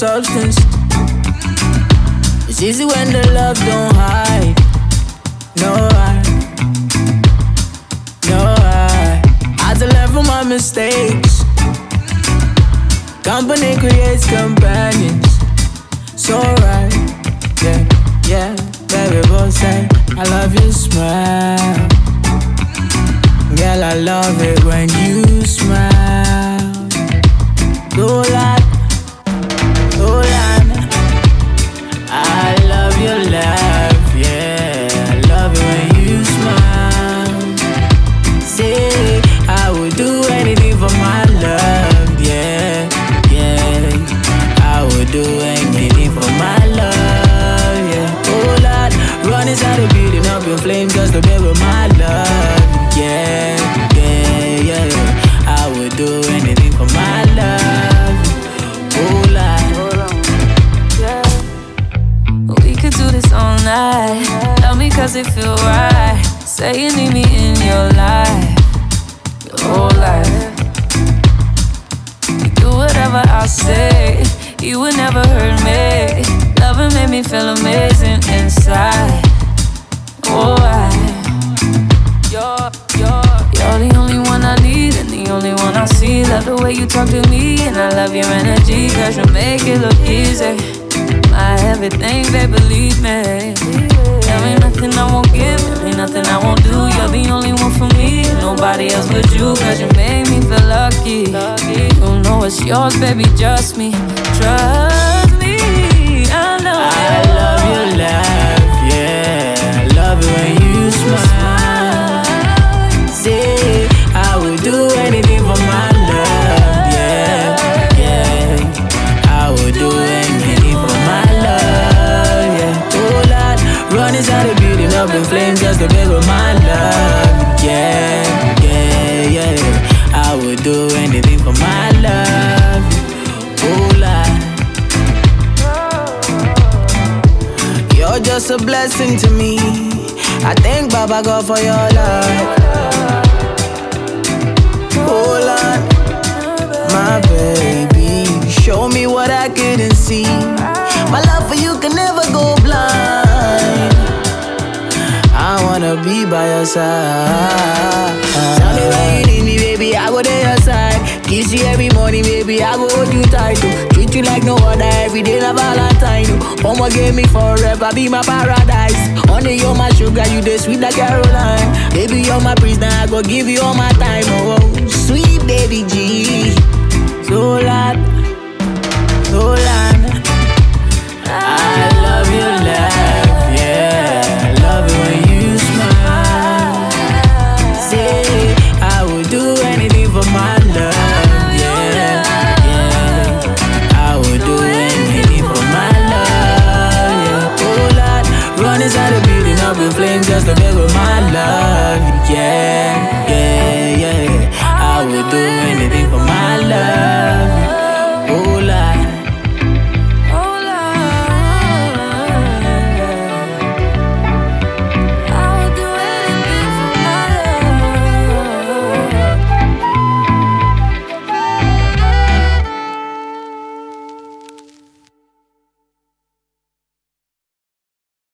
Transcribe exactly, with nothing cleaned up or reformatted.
substance. It's easy when the love don't hide. No hide, no hide. I had to learn from my mistakes. Company creates companions. So right, yeah, yeah. Baby boy say, I love your smile. Girl, I love it when you smile. Dolan, Dolan. I love your laugh, yeah. I love it when you smile. Say, I would do anything for my love, yeah, yeah. I would do anything for my love, yeah. Oh Lord, run inside the building up in flames just to be with my love, yeah, yeah, yeah. I would do anything for my love, oh Lord. We could do this all night. Love me cause it feel right. Say you need me in your life, your whole life. You do whatever I say, you would never hurt me. Loving made me feel amazing inside. Oh, I, you're, you're, you're the only one I need and the only one I see. Love the way you talk to me and I love your energy, cause you make it look easy. My everything, babe, believe me. There ain't nothing I won't give, there ain't nothing I won't do. You're the only one for me, nobody else but you, cause you made me feel lucky. You know it's yours, baby, just me. Trust me, I know. I love your laugh, yeah. I love it when you smile. Say, I would do anything for my love, yeah, yeah. I would do anything for my love, yeah. Oh Lord, run inside the building up in flames just to be with my love, yeah, yeah, yeah. I would do anything for my love, oh Lord. You're just a blessing to me. I thank Baba God for your love. Oh Lord, my baby, show me what I couldn't see. My love for you can never go blind. I wanna be by your side. Tell me when you need me, baby, I go to your side. Kiss you every morning, baby, I go hold you tight. Oh. Treat you like no other, every day like Valentine. Oh. Mama gave me forever, be my paradise. Honey, you're my sugar, you the sweet like Caroline. Baby, you're my prisoner, I go give you all my time. Oh, oh. Sweet baby G. So Lord, so Lord, I love your laugh, yeah. I love it when you smile. Say, I would do anything for my love, yeah, yeah. I would do anything for my love, yeah. Oh Lord, run inside the building up in flames just to be with my love, yeah, yeah.